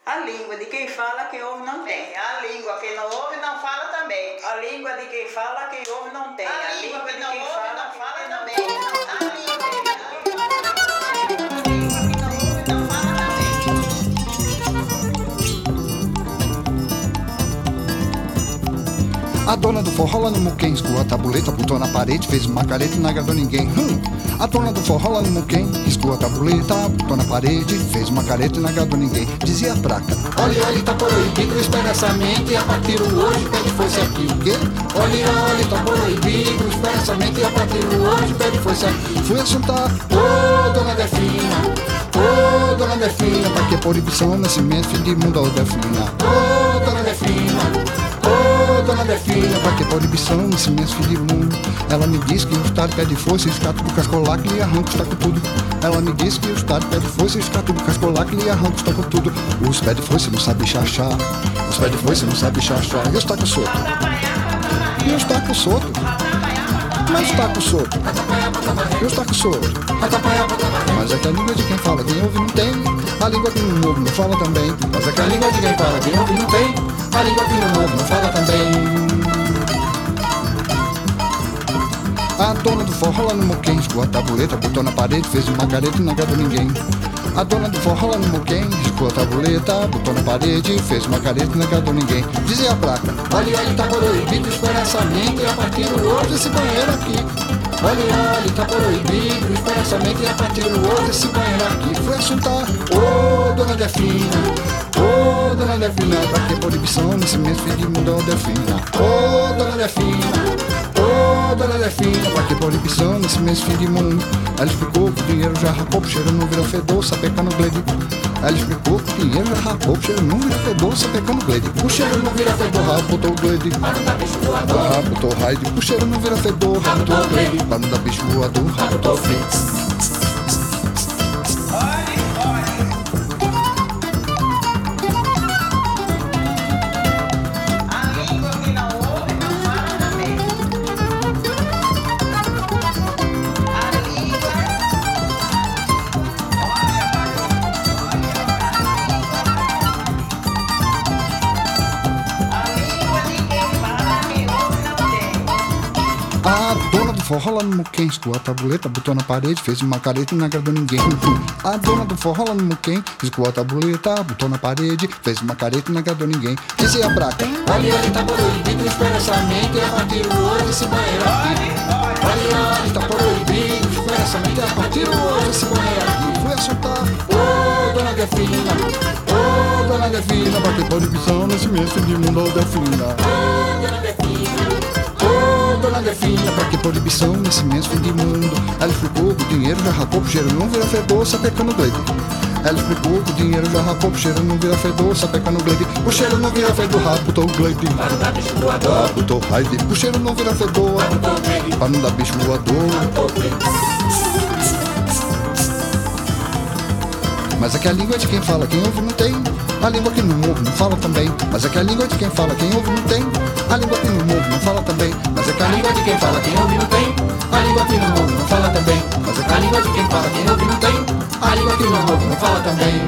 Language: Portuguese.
A língua de quem fala, quem ouve não tem. A língua, quem não ouve não fala também. A língua de quem fala, quem ouve não tem. A língua que não ouve não fala também. A língua. A dona do forró lá no Muquem riscou a tabuleta, botou na parede, fez uma careta e não agradou ninguém. A dona do forró lá no Muquem riscou a tabuleta, botou na parede, fez uma careta e não agradou ninguém. Dizia a placa: olha, olha, tá proibido, espera essa mente, a partir do hoje pede fosse aqui. O quê? Olha, olha, tá proibido, espera essa mente, a partir do hoje pede fosse aqui. Fui assuntar: ô, dona Defina, ô, dona Defina, pra que proibição nesse mês, fim de mundo, ô, Defina. Ô, dona Defina, ô, dona Defina, pra que proibição nesse mês, fim de mundo? Ela me disse que o Estado pede força e os catos do cascolar que lhe arranca está com tudo. Ela me disse que o Estado pede força e os catos do cascolar que lhe arranca está com tudo. Os pé de força não sabe chachar, os pé de força não sabe chachar. E os tacos solto? E os tacos solto? Mas os tacos solto? E os tacos solto? Mas é que a língua de quem fala, quem ouve não tem. A língua que não ouve não fala também. Mas é que a língua de quem fala, quem ouve não tem. A língua que não ouve não fala também. A dona do forró lá no Muquem riscou a tabuleta, botou na parede, fez uma careta e não agradou ninguém. A dona do forró lá no Muquem riscou a tabuleta, botou na parede, fez uma careta e não agradou ninguém. Dizia a placa: olha, olha, tá proibido, espera essa mente, e a partir do hoje esse banheiro aqui. Olha, olha, tá proibido, espera essa mente, e a partir do hoje esse banheiro aqui. Foi assuntar: ô, dona Defina, ô, dona Defina, pra que proibição nesse mês, fim de mundo, ô, Defina. Ô, dona Defina, ô, dona Defina, pra que proibição nesse mês, fim de mundo? Ela explicou que o dinheiro já rapou, o cheiro não virou fedor, sapeca no glede. Ela explicou que o dinheiro já rapou, o cheiro não vira fedor, sapeca no glede. O cheiro não vira fedor, rabotou o glede. Rabotou o raid, o cheiro não vira fedor, rabotou o glede. Para não dar bicho voador, rabotou o flix. A dona do forró lá no Muquem riscou a tabuleta, botou na parede, fez uma careta e não agradou ninguém. A dona do forró lá no Muquem riscou a tabuleta, botou na parede, fez uma careta e não agradou ninguém. Dizia a placa: olha, olha, tá proibido, espera essa mente, e a partir do hoje esse banheiro aqui. Olha, olha, tá proibido, espera essa mente, e a partir do hoje esse banheiro aqui. Fui assuntar: ô, dona Defina, ô, dona Defina, pra que proibição nesse mês, fim de mundo, ô, Defina. Ô, dona Defina, dona Defina, pra que proibição nesse mês, fim de mundo? Ela explicou que o dinheiro já rapou, o cheiro não vira fedor, sapeca no glede. Ela explicou que o dinheiro já rapou, o cheiro não vira fedor, sapeca no glede. O cheiro não vira fedor, rabotou o glede. Rabotou o raid, o cheiro não vira fedor, para não dar bicho voador. Mas é que a língua é de quem fala, quem ouve não tem. A língua que não ouve não fala também. Mas é que a língua é de quem fala, quem ouve não tem. A língua que não ouve não fala também. Mas é que a língua é de quem fala, quem ouve não tem. A língua que não ouve não fala também. Mas é que a língua é de quem fala, quem ouve não tem. A língua que não ouve não fala também.